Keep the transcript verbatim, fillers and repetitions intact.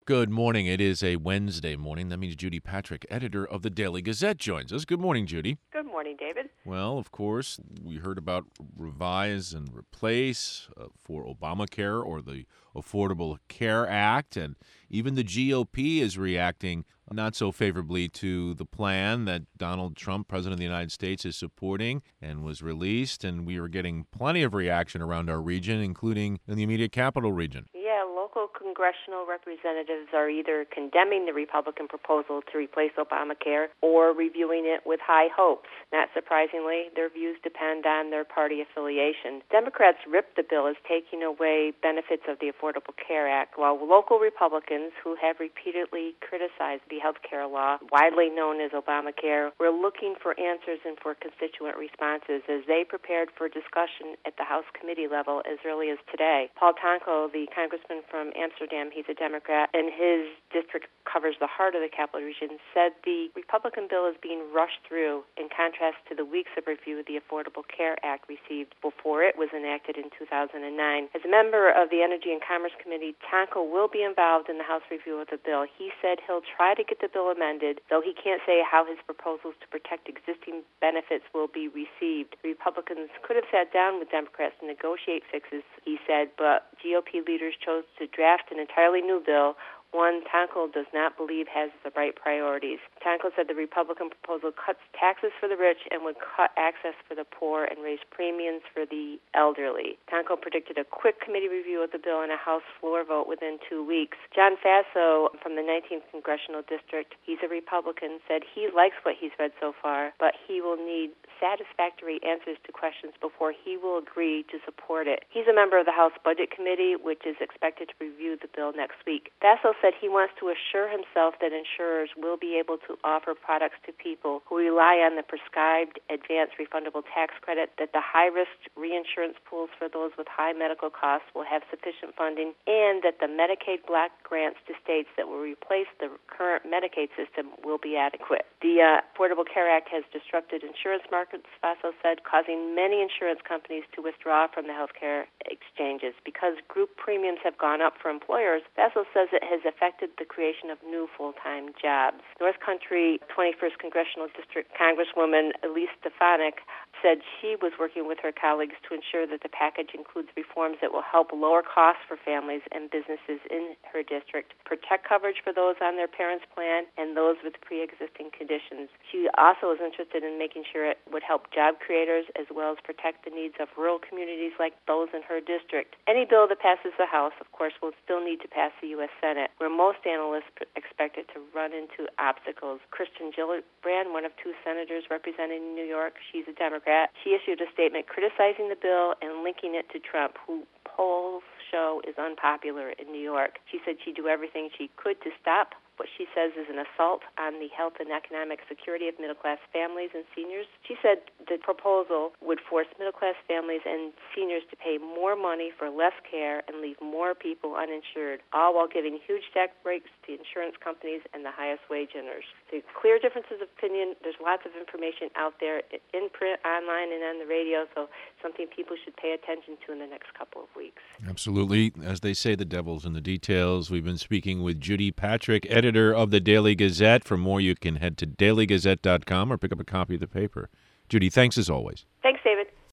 Good morning. It is a Wednesday morning. That means Judy Patrick, editor of the Daily Gazette, joins us. Good morning, Judy. Good morning, David. Well, of course, we heard about revise and replace uh, for Obamacare or the Affordable Care Act, and even the G O P is reacting not so favorably to the plan that Donald Trump, President of the United States, is supporting and was released, and we are getting plenty of reaction around our region, including in the immediate capital region. Yeah, local congressional representatives are either condemning the Republican proposal to replace Obamacare or reviewing it with high hopes. Not surprisingly, their views depend on their party affiliation. Democrats ripped the bill as taking away benefits of the Affordable Care Act, while local Republicans, who have repeatedly criticized the health care law, widely known as Obamacare, were looking for answers and for constituent responses as they prepared for discussion at the House committee level as early as today. Paul Tonko, the congressman from Amsterdam, he's a Democrat, and his district covers the heart of the capital region, said the Republican bill is being rushed through in contrast to the weeks of review the Affordable Care Act received before it was enacted in two thousand nine. As a member of the Energy and Commerce Committee, Tonko will be involved in the House review of the bill. He said he'll try to get the bill amended, though he can't say how his proposals to protect existing benefits will be received. Republicans could have sat down with Democrats to negotiate fixes, he said, but G O P leaders chose to draft an entirely new bill, one Tonko does not believe has the right priorities. Tonko said the Republican proposal cuts taxes for the rich and would cut access for the poor and raise premiums for the elderly. Tonko predicted a quick committee review of the bill and a House floor vote within two weeks. John Faso from the nineteenth Congressional District, he's a Republican, said he likes what he's read so far, but he will need satisfactory answers to questions before he will agree to support it. He's a member of the House Budget Committee, which is expected to review the bill next week. Faso said he wants to assure himself that insurers will be able to offer products to people who rely on the prescribed advance refundable tax credit, that the high-risk reinsurance pools for those with high medical costs will have sufficient funding, and that the Medicaid block grants to states that will replace the current Medicaid system will be adequate. The uh, Affordable Care Act has disrupted insurance markets, Faso said, causing many insurance companies to withdraw from the healthcare exchanges. Because group premiums have gone up for employers, Faso says it has affected the creation of new full-time jobs. North Country twenty-first Congressional District Congresswoman Elise Stefanik said she was working with her colleagues to ensure that the package includes reforms that will help lower costs for families and businesses in her district, protect coverage for those on their parents' plan and those with pre-existing conditions. She also is interested in making sure it would help job creators as well as protect the needs of rural communities like those in her district. Any bill that passes the House, of course, will still need to pass the U S Senate, where most analysts expect it to run into obstacles. Kristen Gillibrand, one of two senators representing New York, she's a Democrat. She issued a statement criticizing the bill and linking it to Trump, who polls show is unpopular in New York. She said she'd do everything she could to stop what she says is an assault on the health and economic security of middle-class families and seniors. She said the proposal would force middle-class families and seniors to pay more money for less care and leave more people uninsured, all while giving huge tax breaks to insurance companies and the highest wage earners. The clear differences of opinion, there's lots of information out there in print, online, and on the radio, so something people should pay attention to in the next couple of weeks. Absolutely. As they say, the devil's in the details. We've been speaking with Judy Patrick, editor of the Daily Gazette. For more, you can head to daily gazette dot com or pick up a copy of the paper. Judy, thanks as always. Thanks, Dave.